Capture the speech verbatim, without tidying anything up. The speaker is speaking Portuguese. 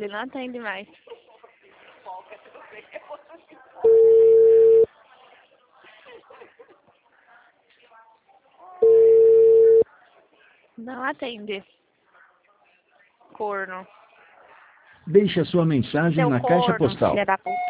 Ele não atende mais. Não atende. Corno. Deixe a sua mensagem Seu na caixa corno, postal. filha da puta.